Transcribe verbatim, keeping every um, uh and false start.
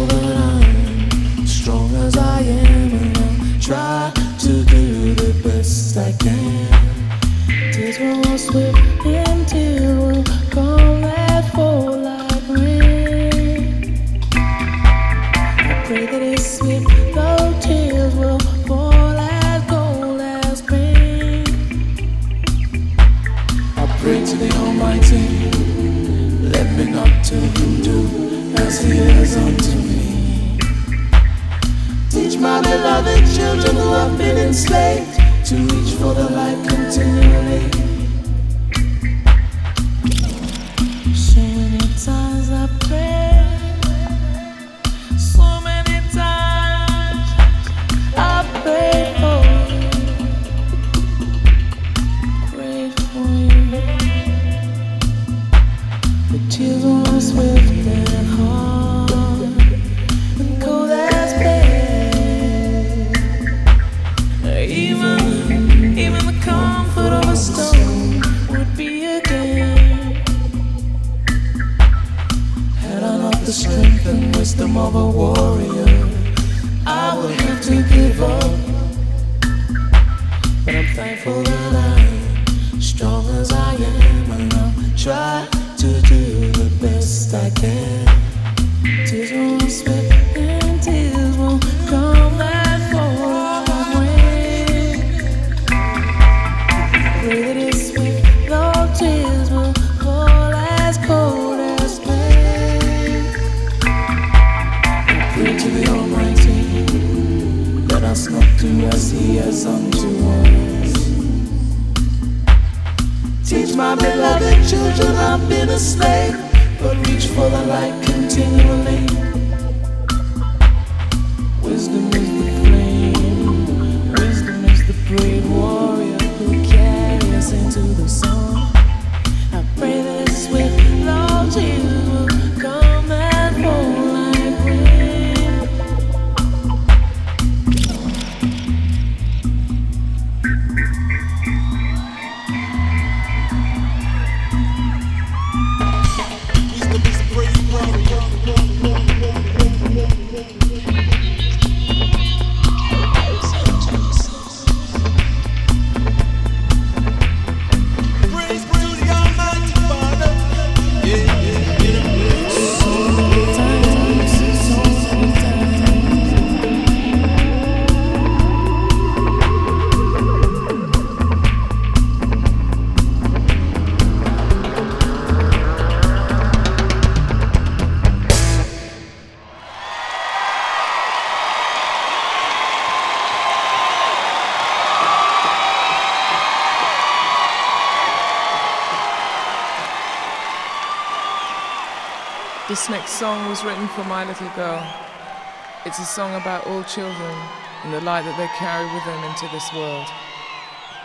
thankful that I'm strong as I am, and I'll try to do the best I can. Tears will slip into will come that fall like rain. I pray that it's sweet, though tears will fall as gold as rain. I pray to the Almighty, let me not to do as He has unto me. Teach my beloved children who have been enslaved to reach for the light continually. So many times I pray, so many times I pray for you, pray for you. The tears run swift and hard and cold as pain. Even, even the comfort of a stone would be a gain. Had I not the strength and wisdom of a warrior, I would have to give up. But I'm thankful that I'm strong as I am, and I'll try to do the best I can. Tears won't slip and tears won't come and fall like rain. Pray that it's sweet, though tears will fall as cold as pain. Pray to the Almighty, let us not do as He has unto us. Teach my beloved children I've been a slave, but reach for the light continually. Wisdom is the flame, wisdom is the brave warrior who carries us into the sun. I pray that it's with Lord Jesus will come and fall like rain. Wisdom is the brave warrior. Praise to the Almighty Father. Yeah, yeah, yeah. So many times, so many times. This next song was written for my little girl. It's a song about all children and the light that they carry with them into this world.